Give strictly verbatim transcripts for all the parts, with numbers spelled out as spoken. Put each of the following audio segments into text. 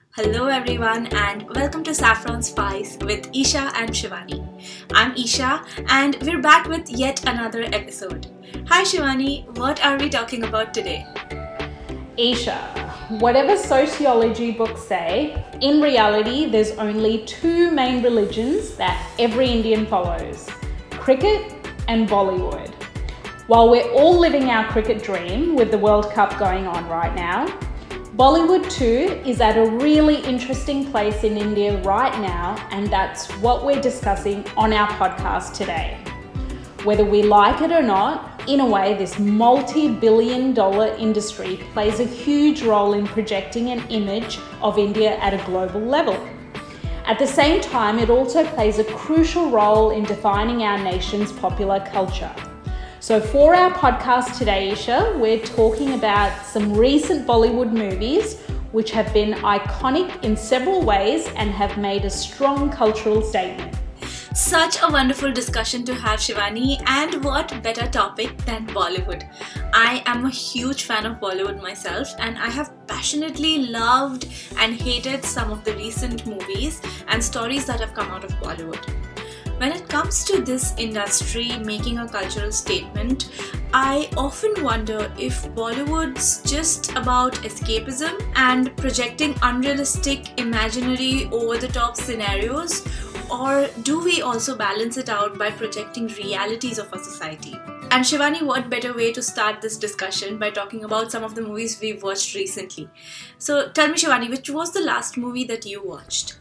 Hello everyone and welcome to Saffron Spice with Isha and Shivani. I'm Isha and we're back with yet another episode. Hi Shivani, what are we talking about today? Isha, whatever sociology books say, in reality there's only two main religions that every Indian follows, cricket and Bollywood. While we're all living our cricket dream with the World Cup going on right now, Bollywood too is at a really interesting place in India right now, and that's what we're discussing on our podcast today. Whether we like it or not, in a way, this multi-billion dollar industry plays a huge role in projecting an image of India at a global level. At the same time, it also plays a crucial role in defining our nation's popular culture. So for our podcast today, Isha, we're talking about some recent Bollywood movies which have been iconic in several ways and have made a strong cultural statement. Such a wonderful discussion to have, Shivani, and what better topic than Bollywood. I am a huge fan of Bollywood myself, and I have passionately loved and hated some of the recent movies and stories that have come out of Bollywood. When it comes to this industry making a cultural statement, I often wonder if Bollywood's just about escapism and projecting unrealistic, imaginary, over-the-top scenarios, or do we also balance it out by projecting realities of our society? And Shivani, what better way to start this discussion by talking about some of the movies we've watched recently? So tell me, Shivani, which was the last movie that you watched?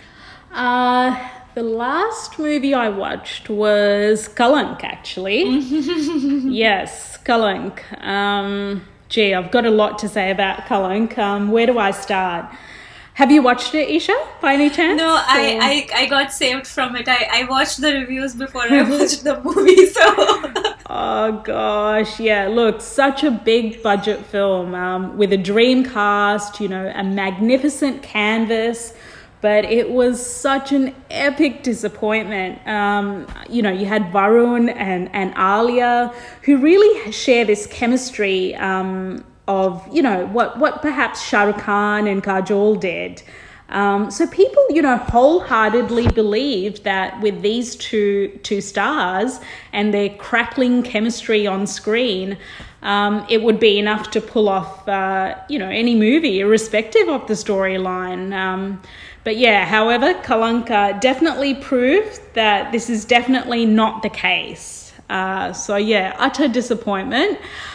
Uh... The last movie I watched was Kalank, actually. Yes, Kalank. Um, gee, I've got a lot to say about Kalank. Um, where do I start? Have you watched it, Isha, by any chance? No, I, I, I got saved from it. I, I watched the reviews before I watched the movie, so... Oh, gosh, yeah. Look, such a big budget film um, with a dream cast, you know, a magnificent canvas. But it was such an epic disappointment. Um, you know, you had Varun and, and Alia, who really share this chemistry um, of, you know, what, what perhaps Shah Rukh Khan and Kajol did. Um, so people, you know, wholeheartedly believed that with these two two stars and their crackling chemistry on screen, um, it would be enough to pull off, uh, you know, any movie, irrespective of the storyline. Um, But yeah, however, Kalanka definitely proved that this is definitely not the case. Uh, so yeah, utter disappointment.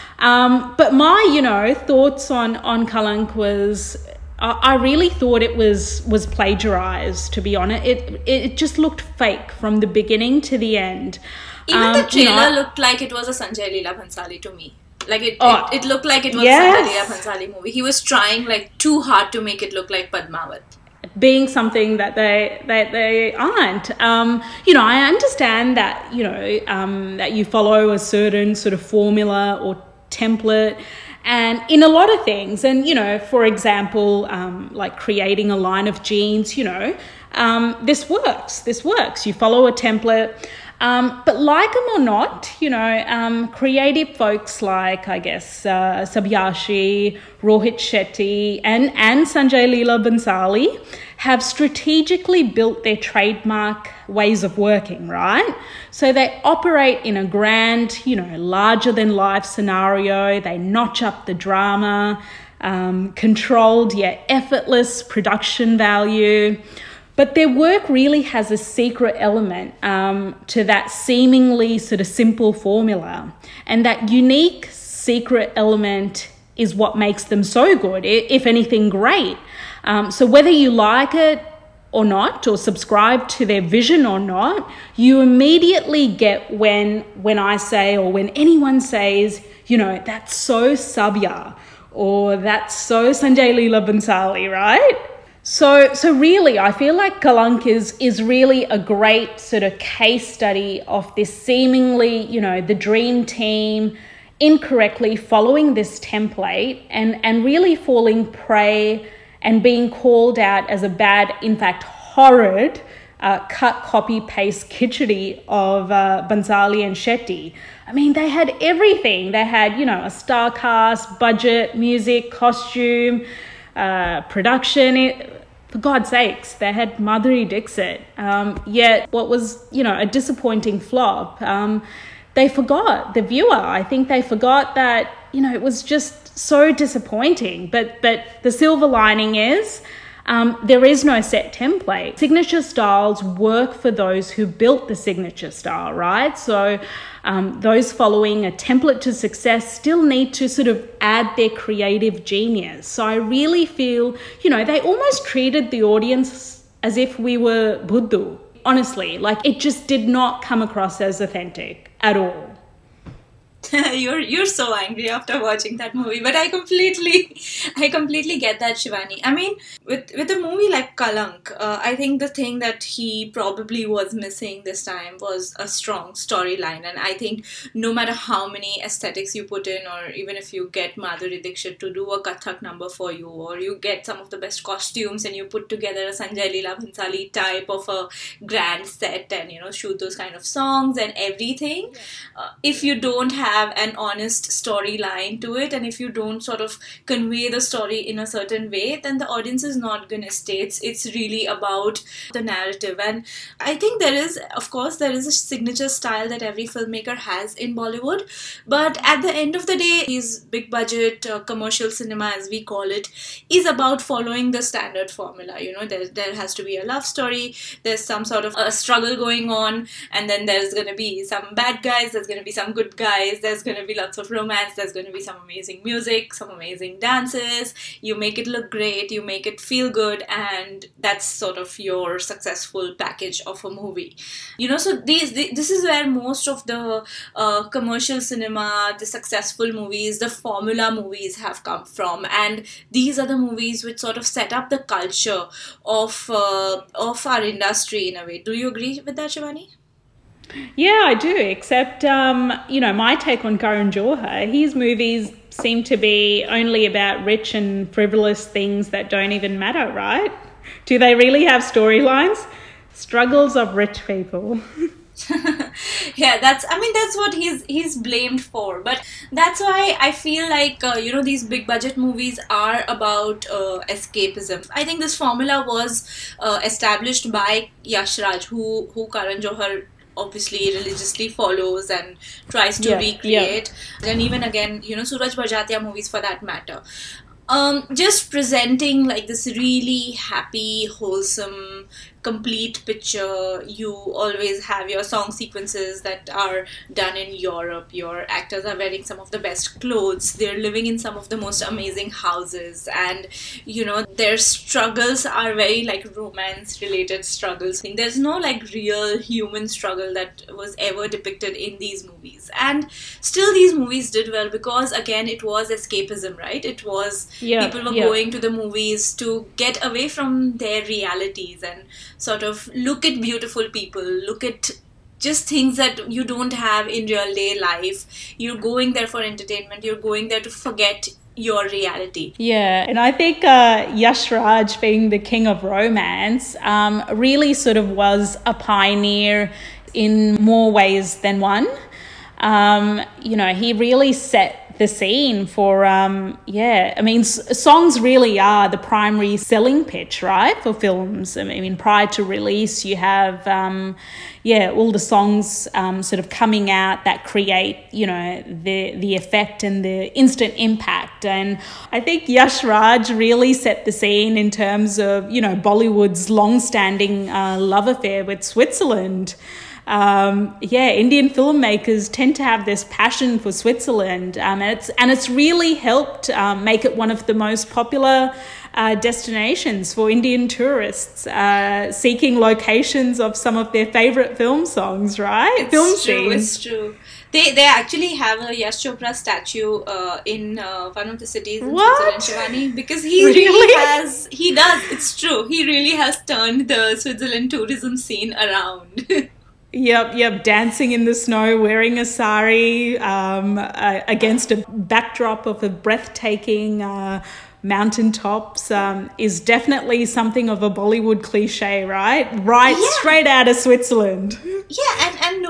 Um, but my, you know, thoughts on, on Kalank was, I, I really thought it was was plagiarized, to be honest. It, it just looked fake from the beginning to the end. Even um, the trailer you know, looked like it was a Sanjay Leela Bhansali to me. Like it, oh, it, it looked like it was yes. a Sanjay Leela Bhansali movie. He was trying like too hard to make it look like Padmavat. Being something that they that they aren't. Um, you know, I understand that, you know, um, that you follow a certain sort of formula or template and in a lot of things. And, you know, for example, um, like creating a line of jeans, you know, um, this works. This works. You follow a template. Um, but like them or not, you know, um, creative folks like, I guess, uh, Sabyashi, Rohit Shetty and, and Sanjay Leela Bhansali have strategically built their trademark ways of working, right? So they operate in a grand, you know, larger-than-life scenario. They notch up the drama, um, controlled yet effortless production value. But their work really has a secret element um, to that seemingly sort of simple formula. And that unique secret element is what makes them so good, if anything great. Um, so whether you like it or not, or subscribe to their vision or not, you immediately get when, when I say, or when anyone says, you know, that's so Sabya, or that's so Sanjay Leela Bhansali, right? So, so really, I feel like Kalank is, is really a great sort of case study of this seemingly, you know, the dream team incorrectly following this template and, and really falling prey and being called out as a bad, in fact, horrid uh, cut, copy, paste khichdi of uh, Bhansali and Shetty. I mean, they had everything. They had, you know, a star cast, budget, music, costume, uh, production. It, for God's sakes, they had Madhuri Dixit. Um, yet what was, you know, a disappointing flop, um, they forgot, the viewer, I think they forgot that, you know, it was just so disappointing. But, but the silver lining is um, there is no set template. Signature styles work for those who built the signature style, right? So um, those following a template to success still need to sort of add their creative genius. So I really feel, you know, they almost treated the audience as if we were Buddha. Honestly, like it just did not come across as authentic at all. you're you're so angry after watching that movie, but I completely I completely get that, Shivani. I mean, with with a movie like Kalank, uh, I think the thing that he probably was missing this time was a strong storyline. And I think no matter how many aesthetics you put in, or even if you get Madhuri Dixit to do a Kathak number for you, or you get some of the best costumes and you put together a Sanjay Leela Bhansali type of a grand set and, you know, shoot those kind of songs and everything, yeah. uh, if you don't have have an honest storyline to it, and if you don't sort of convey the story in a certain way, then the audience is not going to stay. It's, it's really about the narrative. And I think there is, of course, there is a signature style that every filmmaker has in Bollywood, but at the end of the day, these big budget uh, commercial cinema, as we call it, is about following the standard formula. You know, there, there has to be a love story, there's some sort of a struggle going on, and then there's going to be some bad guys, there's going to be some good guys, there's going to be lots of romance, there's going to be some amazing music, some amazing dances. You make it look great, you make it feel good, and that's sort of your successful package of a movie. You know, so these, this is where most of the uh, commercial cinema, the successful movies, the formula movies have come from, and these are the movies which sort of set up the culture of uh, of our industry in a way. Do you agree with that, Shivani? Yeah, I do, except, um, you know, my take on Karan Johar, his movies seem to be only about rich and frivolous things that don't even matter, right? Do they really have storylines? Struggles of rich people. Yeah, that's, I mean, that's what he's he's blamed for. But that's why I feel like, uh, you know, these big budget movies are about uh, escapism. I think this formula was uh, established by Yash Raj, who, who Karan Johar obviously religiously follows and tries to yeah, recreate. Yeah. And even again, you know, Suraj Barjatya movies for that matter. Um, just presenting like this really happy, wholesome, complete picture. You always have your song sequences that are done in Europe. Your actors are wearing some of the best clothes. They're living in some of the most amazing houses. And, you know, their struggles are very like romance-related struggles. There's no like real human struggle that was ever depicted in these movies. And still these movies did well because, again, it was escapism, right? It was yeah, people were yeah. going to the movies to get away from their realities and sort of look at beautiful people, look at just things that you don't have in real day life. You're going there for entertainment. You're going there to forget your reality. Yeah, and I think uh, Yash Raj, being the king of romance, um, really sort of was a pioneer in more ways than one. Um, you know, he really set the scene for, um, yeah, I mean, s- songs really are the primary selling pitch, right, for films. I mean, prior to release, you have, um, yeah, all the songs um, sort of coming out that create, you know, the the effect and the instant impact. And I think Yash Raj really set the scene in terms of, you know, Bollywood's long-standing uh, love affair with Switzerland. Um, yeah, Indian filmmakers tend to have this passion for Switzerland, um, and it's and it's really helped um, make it one of the most popular uh, destinations for Indian tourists uh, seeking locations of some of their favorite film songs. Right, it's film true. scenes. It's true. They they actually have a Yash Chopra statue uh, in uh, one of the cities in what? Switzerland, Shivani, because he really? really has. He does. It's true. He really has turned the Switzerland tourism scene around. Yep, yep, dancing in the snow, wearing a sari um, uh, against a backdrop of a breathtaking uh, mountaintops um, is definitely something of a Bollywood cliche, right? Right, yeah. straight out of Switzerland. Yeah, and, and no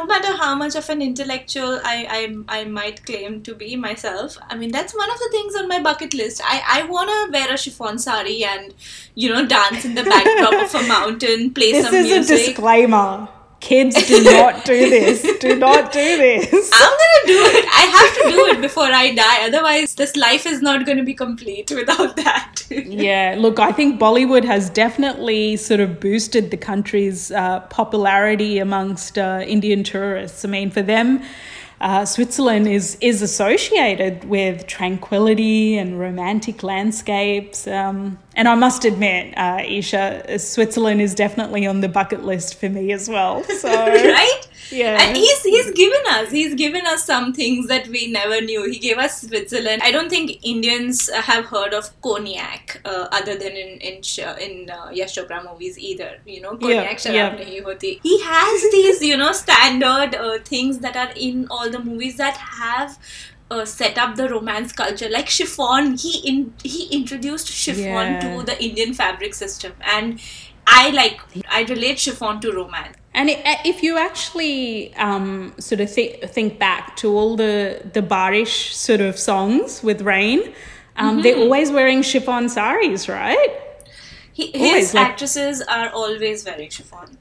no matter how much of an intellectual I, I, I might claim to be myself, I mean, that's one of the things on my bucket list. I, I want to wear a chiffon sari and, you know, dance in the backdrop of a mountain, play this some is music. a disclaimer. Kids, do not do this. Do not do this. I'm going to do it. I have to do it before I die. Otherwise, this life is not going to be complete without that. Yeah, look, I think Bollywood has definitely sort of boosted the country's uh, popularity amongst uh, Indian tourists. I mean, for them, uh, Switzerland is is associated with tranquility and romantic landscapes. Um, and I must admit, uh, Isha, Switzerland is definitely on the bucket list for me as well. So, right? Yeah. And he's he's given us he's given us some things that we never knew. He gave us Switzerland. I don't think Indians have heard of cognac uh, other than in in in uh, Yash Chopra movies either. You know, cognac yeah, sharab yeah. nahi hoti. He has these, you know, standard uh, things that are in all the movies that have Uh, set up the romance culture, like chiffon. He in he introduced chiffon Yeah. to the Indian fabric system, and I like I relate chiffon to romance. And it, if you actually um, sort of th- think back to all the, the Barish sort of songs with rain, um, mm-hmm. they're always wearing chiffon saris, right? He, always, his like, actresses are always wearing chiffon.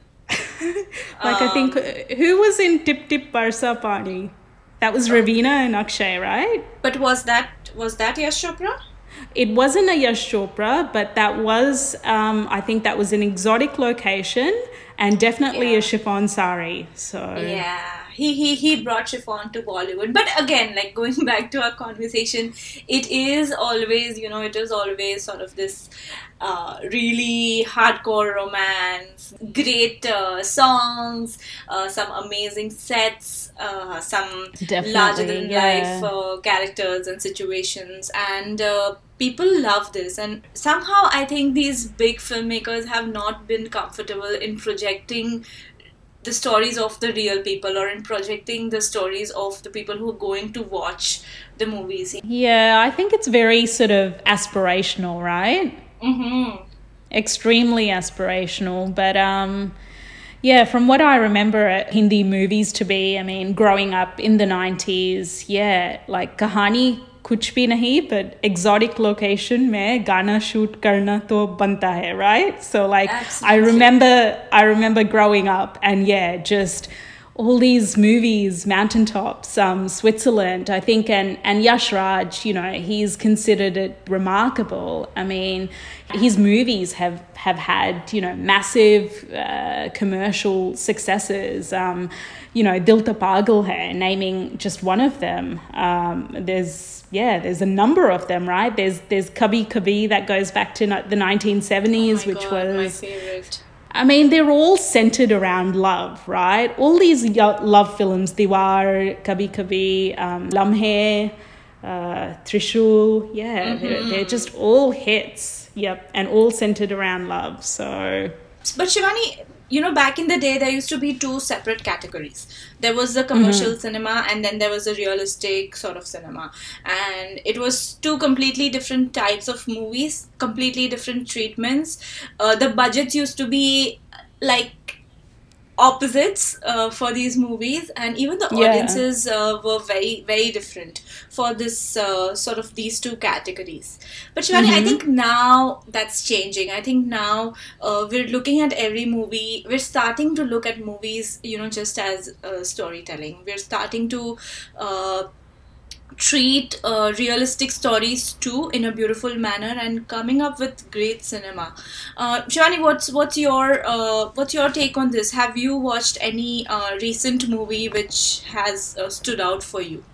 like um, I think, who was in Tip Tip Barsa Pani? That was Ravina and Akshay, right? But was that was that Yash Chopra? It wasn't a Yash Chopra, but that was, um, I think that was an exotic location and definitely Yeah. a chiffon sari. So Yeah, he, he he brought chiffon to Bollywood. But again, like going back to our conversation, it is always, you know, it is always sort of this uh, really hardcore romance, great uh, songs, uh, some amazing sets, uh, some Definitely, larger than life yeah. uh, characters and situations, and uh, people love this. And somehow I think these big filmmakers have not been comfortable in projecting the stories of the real people, or in projecting the stories of the people who are going to watch the movies. Yeah, I think it's very sort of aspirational, right? Mm-hmm. Extremely aspirational. But um, yeah, from what I remember Hindi movies to be, I mean, growing up in the nineties, yeah, like kahani kuch bhi nahi, but exotic location mein gana shoot karna to banta hai, right? So like Absolutely. I remember I remember growing up, and yeah, just all these movies, mountaintops, um, Switzerland, I think, and, and Yash Raj, you know, he's considered it remarkable. I mean, his movies have, have had, you know, massive uh, commercial successes. Um, you know, Dil To Pagal Hai, naming just one of them. Um, there's, yeah, there's a number of them, right? There's there's Kabhi Kabhi that goes back to the nineteen seventies, Oh my which God, my was... favorite. I mean, they're all centered around love, right? All these love films, Diwar, Kabhi Kabhi, um, Lamhe, uh, Trishul, yeah, mm-hmm. they're, they're just all hits, yep, and all centered around love, so... But Shivani, you know, back in the day, there used to be two separate categories. There was the commercial mm-hmm. cinema, and then there was the realistic sort of cinema. And it was two completely different types of movies, completely different treatments. Uh, the budgets used to be like opposites uh, for these movies, and even the Yeah. audiences uh, were very, very different for this uh, sort of these two categories. But Shivani, Mm-hmm. I think now that's changing. I think now uh, we're looking at every movie. We're starting to look at movies, you know, just as uh, storytelling. We're starting to uh, treat uh, realistic stories too in a beautiful manner, and coming up with great cinema. Uh, Shivani, what's what's your uh, what's your take on this? Have you watched any uh, recent movie which has uh, stood out for you?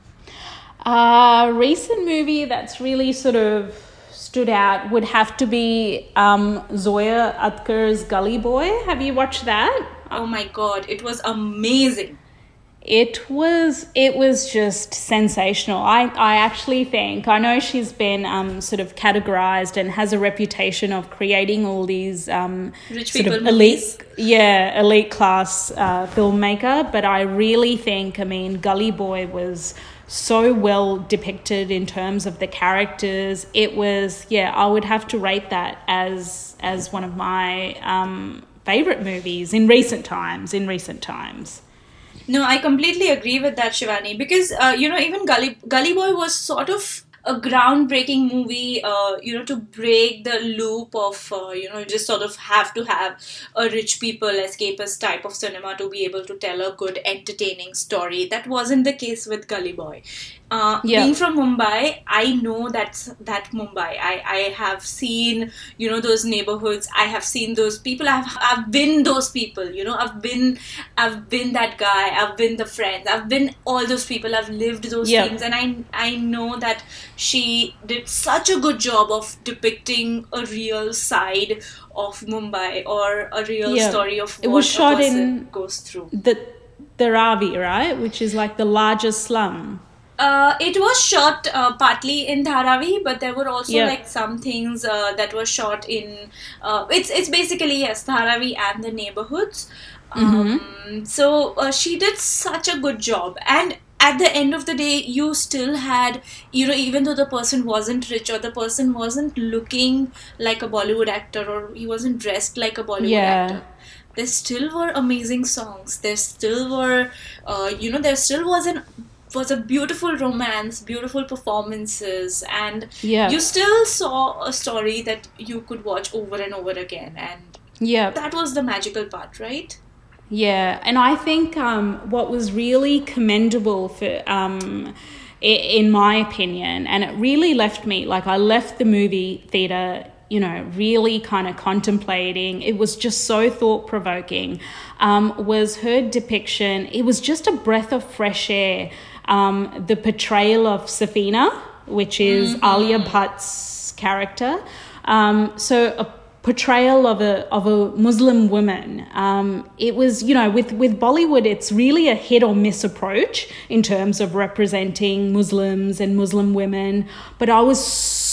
A uh, recent movie that's really sort of stood out would have to be um, Zoya Atkar's Gully Boy. Have you watched that? Oh my God, it was amazing. It was it was just sensational. I, I actually think, I know she's been um, sort of categorized and has a reputation of creating all these um, Rich sort people of elite, movies. yeah, elite class uh, filmmaker. But I really think, I mean, Gully Boy was so well depicted in terms of the characters. It was, yeah, I would have to rate that as as one of my um, favorite movies in recent times. In recent times. No, I completely agree with that, Shivani, because uh, you know, even Gully Gully Boy was sort of a groundbreaking movie, uh, you know, to break the loop of, uh, you know, you just sort of have to have a rich people escapist type of cinema to be able to tell a good, entertaining story. That wasn't the case with Gully Boy. Uh, Yeah. Being from Mumbai, I know that's that Mumbai. I, I have seen, you know, those neighborhoods. I have seen those people. I've I've been those people. You know, I've been I've been that guy. I've been the friends. I've been all those people. I've lived those Yeah. things, and I I know that she did such a good job of depicting a real side of Mumbai or a real Yeah. story of It what was a shot person in- goes through. The Dharavi, right? Which is like the largest slum. Uh, it was shot uh, partly in Dharavi, but there were also Yeah. like some things uh, that were shot in. Uh, it's it's basically yes, Dharavi and the neighborhoods. Um, So uh, she did such a good job, and at the end of the day, you still had, you know, even though the person wasn't rich or the person wasn't looking like a Bollywood actor or he wasn't dressed like a Bollywood Yeah. actor, there still were amazing songs. There still were, uh, you know, there still was an was a beautiful romance, beautiful performances, and Yeah. you still saw a story that you could watch over and over again, and Yeah. that was the magical part, right? Yeah, and I think um, what was really commendable for, um, i- in my opinion, and it really left me, like I left the movie theatre, you know, really kind of contemplating. It was just so thought-provoking, um, was her depiction. It was just a breath of fresh air. Um, the portrayal of Safina, which is Alia Bhatt's character. Um, so a portrayal of a of a Muslim woman. Um, it was, you know, with, with Bollywood, it's really a hit or miss approach in terms of representing Muslims and Muslim women. But I was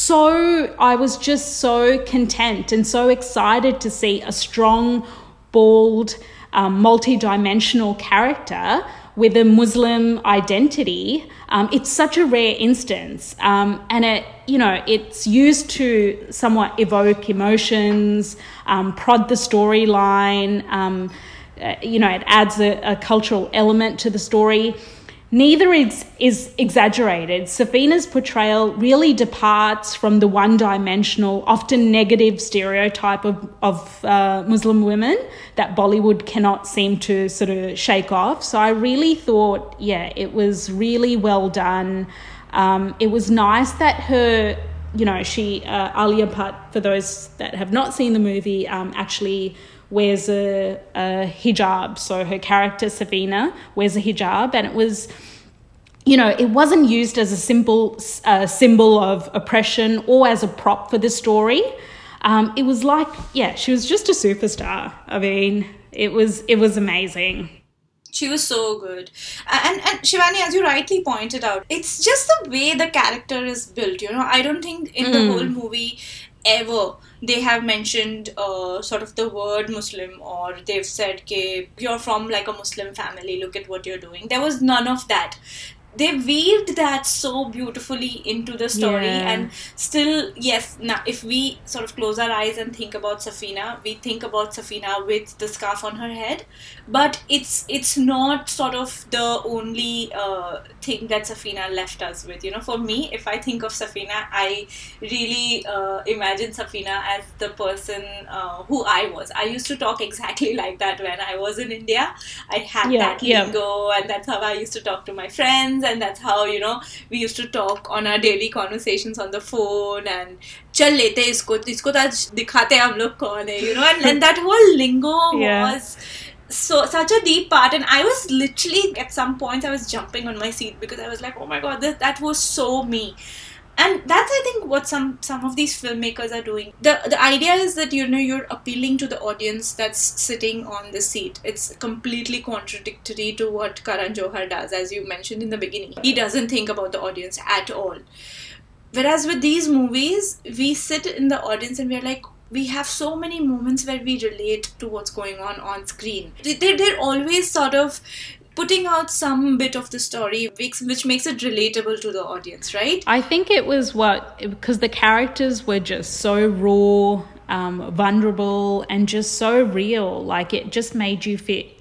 so, I was just so content and so excited to see a strong, bold, um, multi-dimensional character with a Muslim identity. Um, it's such a rare instance, um, and it, you know, it's used to somewhat evoke emotions, um, prod the storyline. Um, uh, you know, it adds a, a cultural element to the story. Neither is, is exaggerated. Safina's portrayal really departs from the one-dimensional, often negative stereotype of, of uh, Muslim women that Bollywood cannot seem to sort of shake off. So I really thought, yeah, it was really well done. Um, it was nice that her, you know, she, uh, Alia Bhatt, for those that have not seen the movie, um, actually wears a, a hijab. So her character, Safina, wears a hijab, and it was, you know, it wasn't used as a simple uh, symbol of oppression or as a prop for the story. Um, it was like, yeah, she was just a superstar. I mean, it was it was amazing. She was so good. And, and Shivani, as you rightly pointed out, it's just the way the character is built, you know. I don't think in the whole movie ever they have mentioned uh, sort of the word Muslim, or they've said, "Ke you're from like a Muslim family, look at what you're doing." There was none of that. They weaved that so beautifully into the story, Yeah. and still, yes, now if we sort of close our eyes and think about Safina, we think about Safina with the scarf on her head, but it's it's not sort of the only uh, thing that Safina left us with. You know, for me, if I think of Safina, I really uh, imagine Safina as the person uh, who I was. I used to talk exactly like that when I was in India. I had Yeah, that yeah. lingo, and that's how I used to talk to my friends, and that's how, you know, we used to talk on our daily conversations on the phone, and चल लेते हैं इसको इसको तो आज दिखाते हैं हम लोग कौन है, you know, and, and that whole lingo Yeah. was so such a deep part, and I was literally at some points I was jumping on my seat because I was like, oh my god, that, that was so me. And that's, I think, what some some of these filmmakers are doing. The the idea is that, you know, you're appealing to the audience that's sitting on the seat. It's completely contradictory to what Karan Johar does, as you mentioned in the beginning. He doesn't think about the audience at all. Whereas with these movies, we sit in the audience and we're like, we have so many moments where we relate to what's going on on screen. They- They're, they're always sort of putting out some bit of the story which, which makes it relatable to the audience, right? I think it was what, because the characters were just so raw, um, vulnerable, and just so real. Like, it just made you feel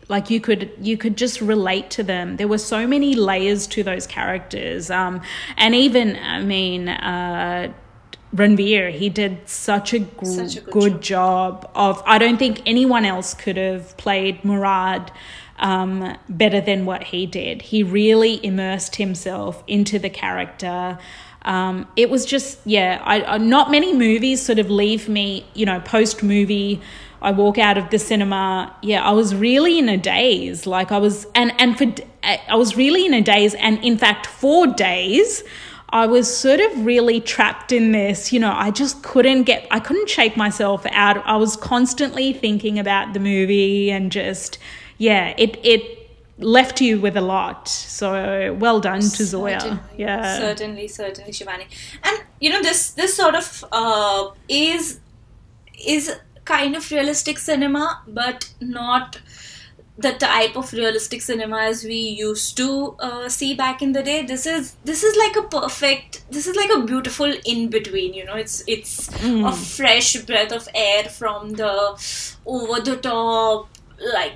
like you could you could just relate to them. There were so many layers to those characters, um, and even I mean, uh, Ranveer, he did such a, gr- such a good, good job. job of. I don't think anyone else could have played Murad um, better than what he did. He really immersed himself into the character. Um, it was just, yeah, I, I, not many movies sort of leave me, you know, post-movie, I walk out of the cinema, yeah, I was really in a daze. Like I was, and, and for, I was really in a daze. And in fact, for days, I was sort of really trapped in this, you know, I just couldn't get, I couldn't shake myself out. I was constantly thinking about the movie and just, yeah, it, it, left you with a lot. So well done to Zoya. Certainly, yeah, certainly, certainly, Shivani. And you know, this this sort of uh, is is kind of realistic cinema, but not the type of realistic cinema as we used to uh, see back in the day. This is this is like a perfect. This is like a beautiful in between. You know, it's it's Mm. a fresh breath of air from the over the top, like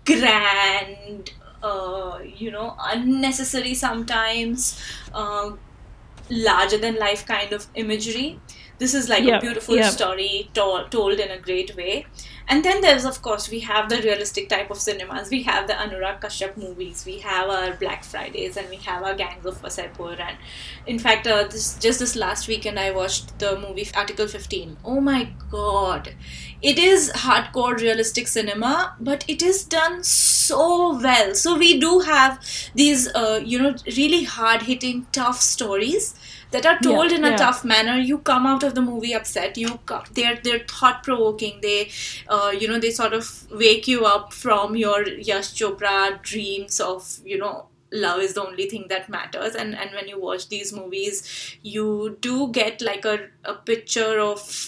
grand. Uh, you know, unnecessary sometimes, uh, larger than life kind of imagery. This is like Yep, a beautiful yep. story to- told in a great way. And then there's, of course, we have the realistic type of cinemas. We have the Anurag Kashyap movies. We have our Black Fridays, and we have our Gangs of Wasseypur. And in fact, uh, this just this last weekend, I watched the movie Article fifteen. Oh my God. It is hardcore realistic cinema, but it is done so well. So we do have these, uh, you know, really hard-hitting, tough stories that are told Yeah, in a yeah. tough manner. You come out of the movie upset. You co- they're they're thought provoking. They, uh, you know, they sort of wake you up from your Yash Chopra dreams of, you know, love is the only thing that matters. And and when you watch these movies, you do get like a a picture of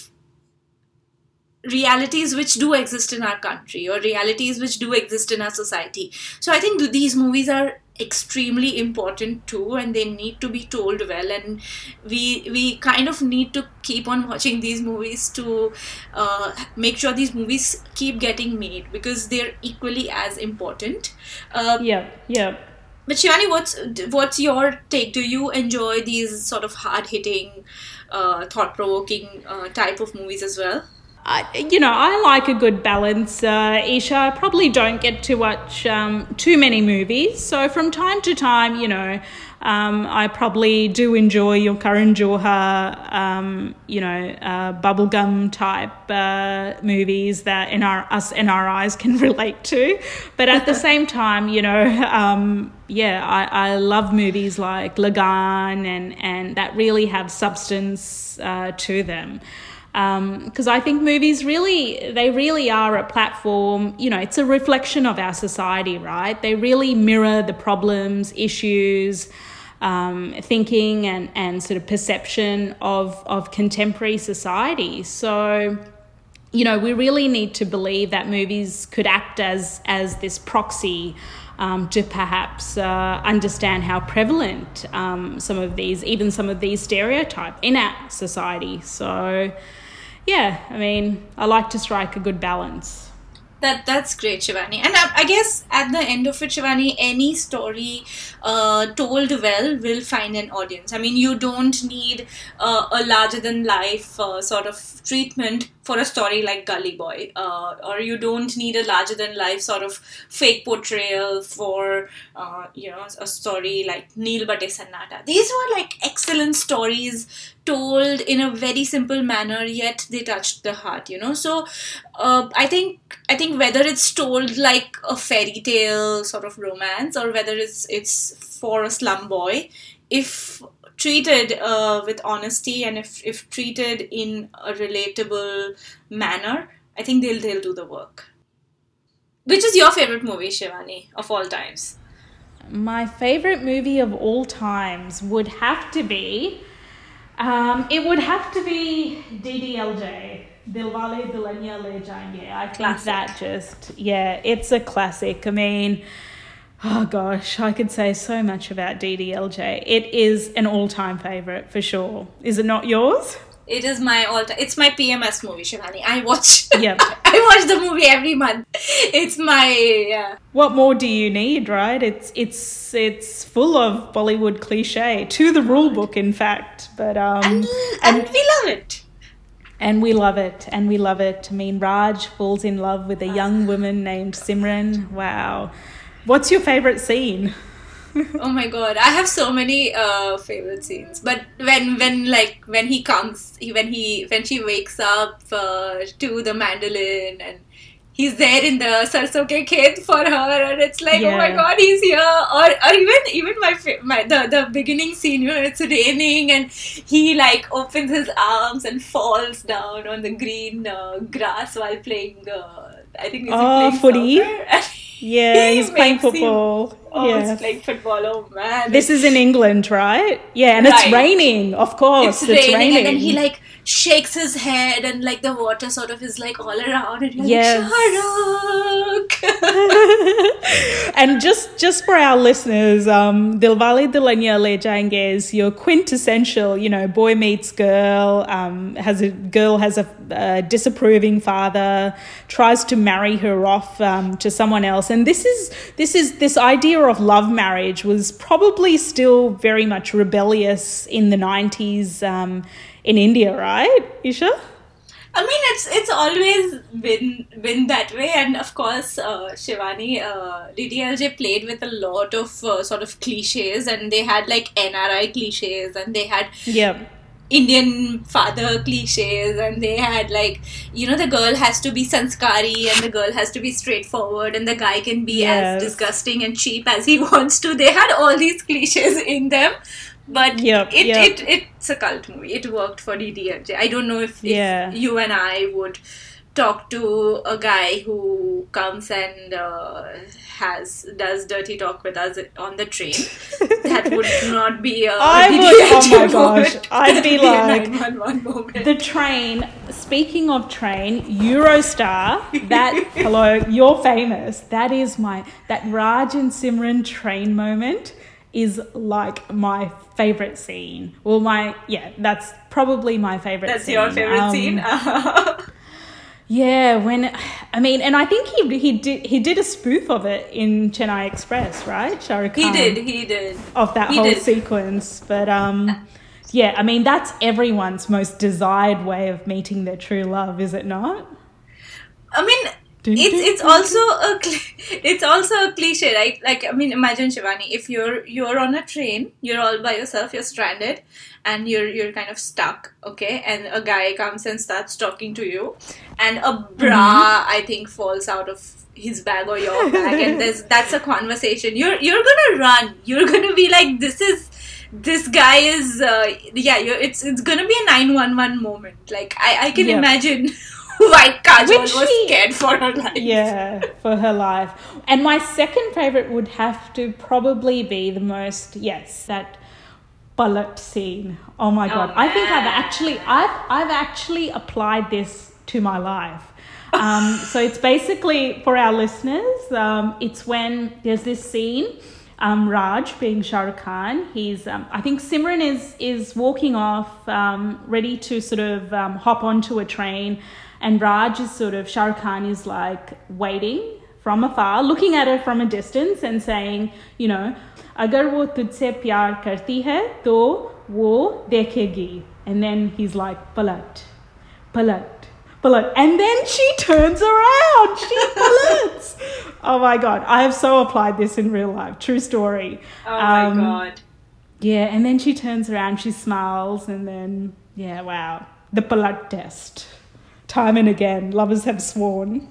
realities which do exist in our country, or realities which do exist in our society. So I think th- these movies are extremely important too, and they need to be told well, and we we kind of need to keep on watching these movies to uh, make sure these movies keep getting made, because they're equally as important. uh, yeah, yeah. but Shivani, what's what's your take? Do you enjoy these sort of hard-hitting, uh, thought-provoking uh, type of movies as well? I, you know, I like a good balance, uh, Isha. I probably don't get to watch um, too many movies. So from time to time, you know, um, I probably do enjoy your Karan Johar, um, you know, uh, bubblegum type uh, movies that N R, us N R Is can relate to. But at the same time, you know, um, yeah, I, I love movies like Lagan and, and that really have substance uh, to them. Because um, I think movies really, they really are a platform, you know, it's a reflection of our society, right? They really mirror the problems, issues, um, thinking and, and sort of perception of, of contemporary society. So, you know, we really need to believe that movies could act as, as this proxy Um, to perhaps uh, understand how prevalent um, some of these, even some of these stereotypes in our society. So, yeah, I mean, I like to strike a good balance. That that's great, Shivani. And I, I guess at the end of it, Shivani, any story uh, told well will find an audience. I mean, you don't need uh, a larger-than-life uh, sort of treatment for a story like Gully Boy, uh, or you don't need a larger-than-life sort of fake portrayal for, uh, you know, a story like Neel Bate Sannata. These were like excellent stories told in a very simple manner, yet they touched the heart, you know. So uh, I think I think whether it's told like a fairy tale sort of romance, or whether it's it's for a slum boy, if treated uh, with honesty, and if, if treated in a relatable manner, I think they'll they'll do the work. Which is your favorite movie, Shivani, of all times? My favorite movie of all times would have to be, um, it would have to be D D L J, Dilwale Dulhania Le Jayenge. I think Classic. that just, yeah, it's a classic. I mean, oh gosh, I could say so much about D D L J. It is an all-time favorite for sure. Is it not yours? It is my all time. It's my P M S movie, Shivani. I watch. Yep. I watch the movie every month. It's my yeah. What more do you need, right? It's it's it's full of Bollywood cliche, to the rule book, in fact. But um, and, and, and we love it. And we love it, and we love it. I mean, Raj falls in love with a young woman named Simran. Wow. What's your favourite scene? Oh my god, I have so many uh, favorite scenes. But when when like when he comes, he, when he when she wakes up uh, to the mandolin and he's there in the sarson ke khet for her, and it's like, yeah. Oh my god, he's here. Or or even even my my the, the beginning scene, you know, it's raining and he like opens his arms and falls down on the green uh, grass while playing. Uh, I think he's oh, playing footy. soccer. Yeah, he he's playing football. Him, oh, yeah. he's playing football. Oh man, this is in England, right? Yeah, and right. It's raining. Of course, it's, it's raining, raining. And then he like shakes his head, and like the water sort of is like all around, and you're yes. like, Shahrukh. And just just for our listeners, um, Dilwale Dulhania Le Jayenge is your quintessential, you know, boy meets girl. Um, has a girl has a, a disapproving father, tries to marry her off um, to someone else, and this is this is this idea of love marriage was probably still very much rebellious in the nineties. Um, in India, right, Isha? I mean, it's it's always been been that way, and of course, uh, Shivani, uh, D D L J played with a lot of uh, sort of cliches, and they had like N R I cliches, and they had yeah. Indian father cliches, and they had like, you know, the girl has to be sanskari and the girl has to be straightforward and the guy can be yes. as disgusting and cheap as he wants to. They had all these cliches in them. But yep, it, yep. it it's a cult movie. It worked for D D L J. I don't know if, if yeah. you and I would talk to a guy who comes and uh, has does dirty talk with us on the train. That would not be a I D D would, L J oh my gosh. moment. I'd be like, nine one one moment. The train, speaking of train, Eurostar, that, hello, you're famous. That is my, that Raj and Simran train moment is like my favourite scene. Well, my, yeah, that's probably my favourite that's scene. That's your favourite um, scene? Yeah, when, I mean, and I think he he did he did a spoof of it in Chennai Express, right? Shah Rukh Khan. He did, he did. Of that he whole did. sequence. But, um, yeah, I mean, that's everyone's most desired way of meeting their true love, is it not? I mean, it's it's also a it's also a cliche, right? Like, I mean, imagine, Shivani, if you're you're on a train, you're all by yourself, you're stranded, and you're you're kind of stuck, okay? And a guy comes and starts talking to you, and a bra, mm-hmm. I think, falls out of his bag or your bag, and there's that's a conversation. You're you're gonna run. You're gonna be like, this is. This guy is, uh, yeah, you're, it's it's gonna be a nine one one moment. Like, I, I can yeah. imagine why Kajol was she, scared for her life. Yeah, for her life. And my second favourite would have to probably be the most, yes, that Palat scene. Oh my God. Oh, I think I've actually, I've, I've actually applied this to my life. Um, so it's basically, for our listeners, um, it's when there's this scene. Um, Raj, being Shah Rukh Khan, he's, um, I think Simran is is walking off, um, ready to sort of um, hop onto a train, and Raj is sort of, Shah Rukh Khan is like waiting from afar, looking at her from a distance and saying, you know, agar wo tujhse pyar karti hai, to wo dekhegi. And then he's like, palat, palat. And then she turns around. She palats. Oh my God. I have so applied this in real life. True story. Oh my um, God. Yeah. And then she turns around, she smiles, and then, yeah, wow. The palat test. Time and again. Lovers have sworn.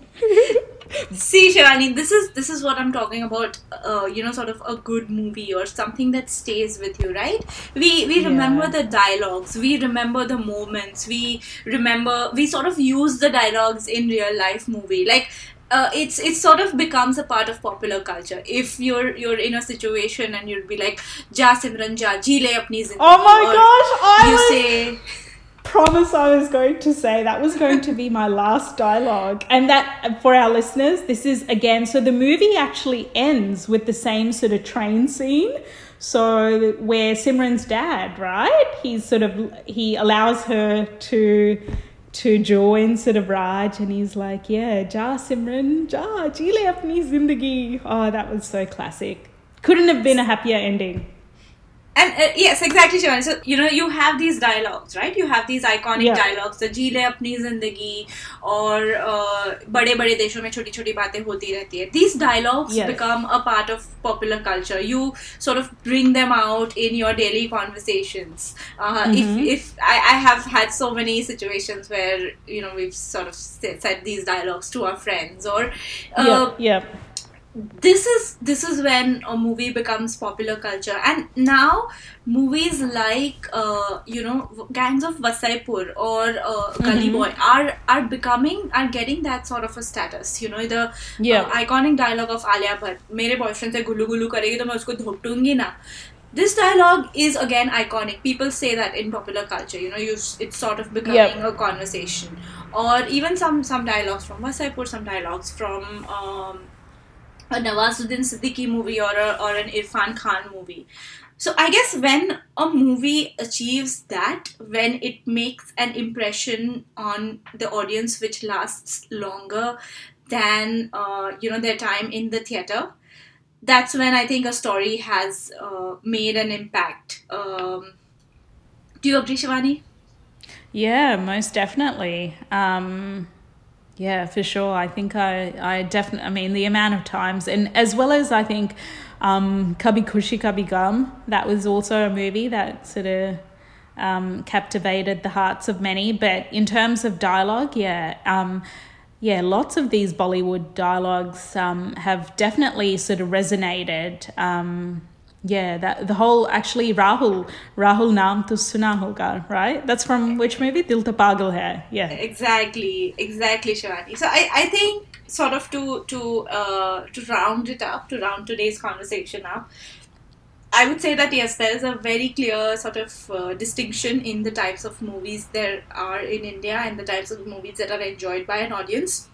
See, Shivani, this is this is what I'm talking about. Uh, you know, sort of a good movie or something that stays with you, right? We we remember yeah. the dialogues, we remember the moments, we remember we sort of use the dialogues in real life movie. Like, uh, it's it sort of becomes a part of popular culture. If you're you're in a situation and you'd be like, "Ja Simran ja, ji le apni zindagi." Oh my gosh! I you was... say. promise I was going to say that was going to be my last dialogue. And that, for our listeners, this is again, so the movie actually ends with the same sort of train scene. So where Simran's dad, right? He's sort of, he allows her to to join sort of Raj, and he's like, yeah, ja Simran, ja, ji le apni zindagi. Oh, that was so classic. Couldn't have been a happier ending. And uh, yes, exactly, Shivani. So, you know, you have these dialogues, right? You have these iconic yeah. dialogues, the "Ji le apni zindagi" or uh, "Bade bade deshon mein choti choti baatein hoti rehti hai." These dialogues yes. become a part of popular culture. You sort of bring them out in your daily conversations. Uh, mm-hmm. If if I, I have had so many situations where, you know, we've sort of said, said these dialogues to our friends, or uh, yeah, yeah. This is this is when a movie becomes popular culture, and now movies like uh, you know Gangs of Wasaipur or uh, Gully Boy are are becoming are getting that sort of a status. You know the yeah. uh, iconic dialogue of Alia Bhatt, "Mere boyfriend se gulu gulu karegi to main usko dhoptungi na." This dialogue is again iconic. People say that in popular culture. You know, you it's sort of becoming yep. a conversation, or even some some dialogues from Wasaipur, some dialogues from. Um, a Nawazuddin Siddiqui movie or a, or an Irfan Khan movie. So I guess when a movie achieves that, when it makes an impression on the audience which lasts longer than uh, you know their time in the theatre, that's when I think a story has uh, made an impact. Um, do you agree, Shivani? Yeah, most definitely. Um... Yeah, for sure. I think I, I definitely, I mean, the amount of times, and as well as I think um, Kabhi Khushi Kabhi Gum, that was also a movie that sort of um, captivated the hearts of many. But in terms of dialogue, yeah, um, yeah, lots of these Bollywood dialogues um, have definitely sort of resonated. Um, yeah, that the whole, actually, Rahul, Rahul Naam To Suna Hoga, right? That's from which movie? Dil To Pagal Hai. Yeah. Exactly, exactly, Shivani. So I, I think sort of to to uh, to round it up, to round today's conversation up, I would say that yes, there is a very clear sort of uh, distinction in the types of movies there are in India and the types of movies that are enjoyed by an audience.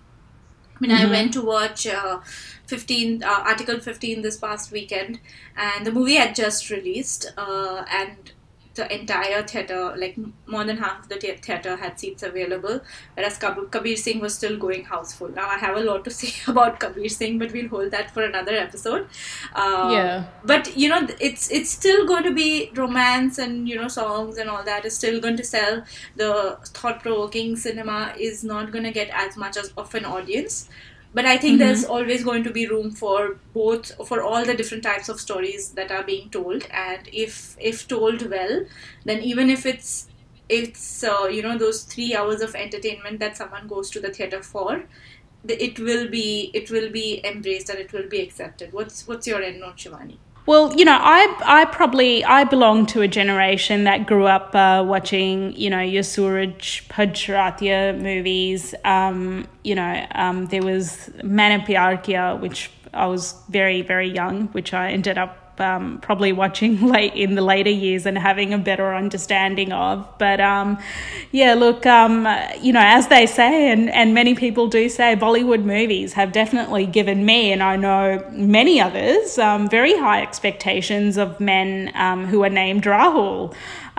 I mean, mm-hmm. I went to watch uh, fifteen uh, Article fifteen this past weekend, and the movie had just released, uh, and the entire theatre, like more than half of the the- theatre had seats available, whereas Kab- Kabir Singh was still going houseful. Now, I have a lot to say about Kabir Singh, but we'll hold that for another episode. Um, yeah. But, you know, it's it's still going to be romance and, you know, songs and all that is still going to sell. The thought-provoking cinema is not going to get as much as of an audience. But I think mm-hmm. there's always going to be room for both, for all the different types of stories that are being told. And if if told well, then even if it's, it's uh, you know, those three hours of entertainment that someone goes to the theatre for, it will be it will be embraced and it will be accepted. What's what's your end note, Shivani? Well, you know, I I probably, I belong to a generation that grew up uh, watching, you know, your Suraj Pajratya movies. Um, you know, um, there was Maine Pyar Kiya, which I was very, very young, which I ended up um, probably watching late in the later years and having a better understanding of. But um, yeah, look, um, you know, as they say, and, and many people do say, Bollywood movies have definitely given me, and I know many others, um, very high expectations of men um, who are named Rahul.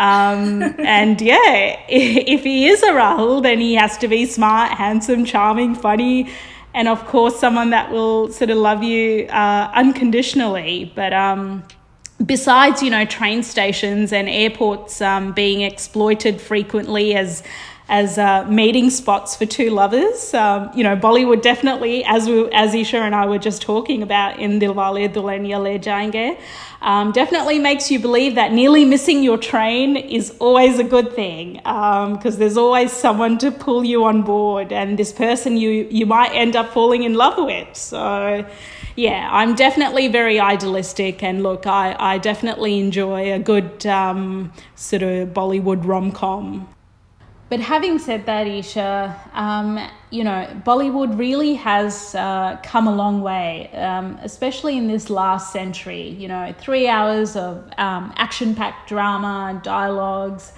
Um, and yeah, if he is a Rahul, then he has to be smart, handsome, charming, funny, and of course someone that will sort of love you uh, unconditionally. But um, besides, you know, train stations and airports um, being exploited frequently as as uh, meeting spots for two lovers, um, you know, Bollywood definitely, as we, as Isha and I were just talking about in Dilwale Dulhania Le Jayenge, um, definitely makes you believe that nearly missing your train is always a good thing, because um, there's always someone to pull you on board, and this person you, you might end up falling in love with. So, yeah, I'm definitely very idealistic, and look, I, I definitely enjoy a good um, sort of Bollywood rom-com. But having said that, Isha, um, you know, Bollywood really has uh, come a long way, um, especially in this last century. You know, three hours of um, action-packed drama, dialogues,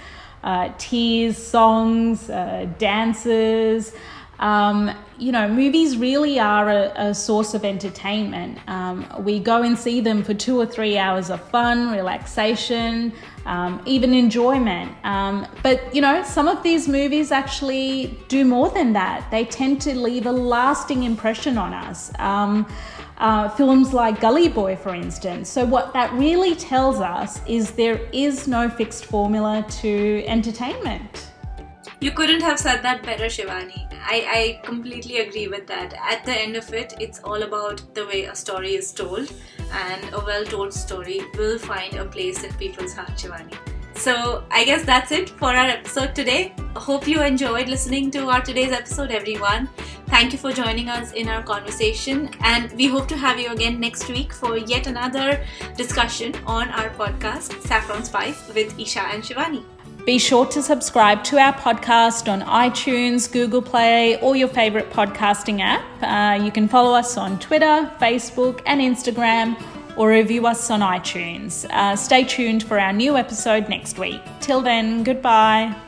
uh, tears, songs, uh, dances. Um, you know, movies really are a, a source of entertainment. Um, we go and see them for two or three hours of fun, relaxation, um, even enjoyment. Um, but, you know, some of these movies actually do more than that. They tend to leave a lasting impression on us. Um, uh, films like Gully Boy, for instance. So what that really tells us is there is no fixed formula to entertainment. You couldn't have said that better, Shivani. I, I completely agree with that. At the end of it, it's all about the way a story is told, and a well-told story will find a place in people's heart, Shivani. So I guess that's it for our episode today. I hope you enjoyed listening to our today's episode, everyone. Thank you for joining us in our conversation, and we hope to have you again next week for yet another discussion on our podcast, Saffron Spice with Isha and Shivani. Be sure to subscribe to our podcast on iTunes, Google Play, or your favorite podcasting app. Uh, you can follow us on Twitter, Facebook, and Instagram, or review us on iTunes. Uh, stay tuned for our new episode next week. Till then, goodbye.